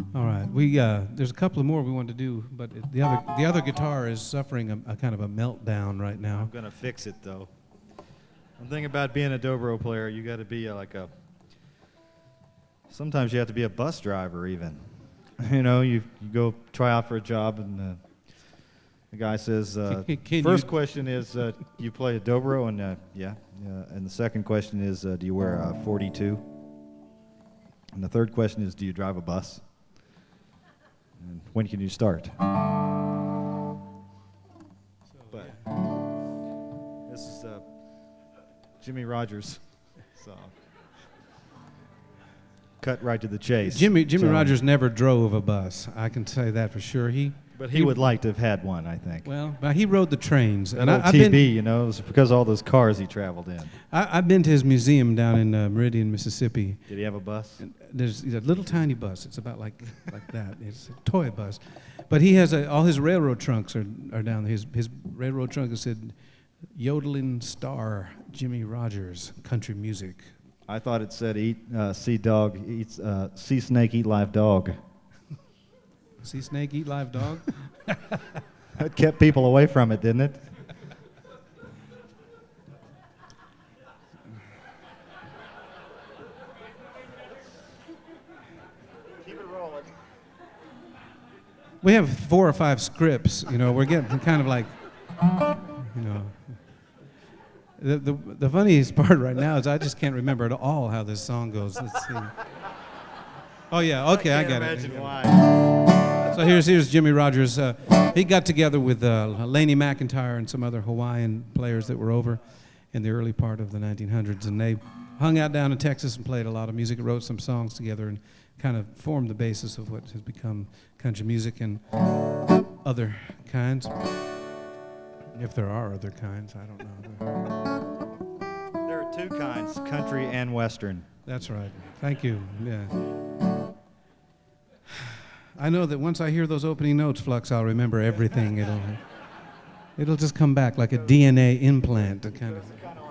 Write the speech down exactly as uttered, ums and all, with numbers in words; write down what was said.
All right, we uh, there's a couple of more we want to do, but the other the other guitar is suffering a, a kind of a meltdown right now. I'm gonna fix it though. One thing about being a dobro player, you got to be a, like a. Sometimes you have to be a bus driver even. You know, you you go try out for a job and uh, the guy says, uh, Can- can first you- question is, uh, you play a dobro, and uh, yeah, uh, and the second question is, uh, do you wear a forty-two? And the third question is, do you drive a bus? And when can you start? But this is uh, Jimmy Rogers song. Cut right to the chase. Jimmy Jimmy So- Rogers never drove a bus. I can say that for sure. He But he would like to have had one, I think. well, but he rode the trains, That and old I, I've T V, been you know, it was because of all those cars he traveled in. I, I've been to his museum down in uh, Meridian, Mississippi. Did he have a bus? And there's a little tiny bus. It's about like like that. It's a toy bus, but he has a, all his railroad trunks are are down there. His his railroad trunk has said, "Yodeling Star Jimmy Rogers Country Music." I thought it said, "Eat, uh, see dog, eats, uh, see snake, eat live dog." See snake eat live dog. That kept people away from it, didn't it? Keep it rolling. We have four or five scripts. You know, we're getting kind of like, you know. The, the the funniest part right now is I just can't remember at all how this song goes. Let's see. Oh yeah, okay, I, can't got imagine it. why. So here's here's Jimmy Rogers. Uh, he got together with uh, Laney McIntyre and some other Hawaiian players that were over in the early part of the nineteen hundreds, and they hung out down in Texas and played a lot of music, wrote some songs together, and kind of formed the basis of what has become country music and other kinds. If there are other kinds, I don't know. There are two kinds, country and western. That's right. Thank you. Yeah. I know that once I hear those opening notes, Flux, I'll remember everything. It'll, it'll just come back like a D N A implant, to kind of.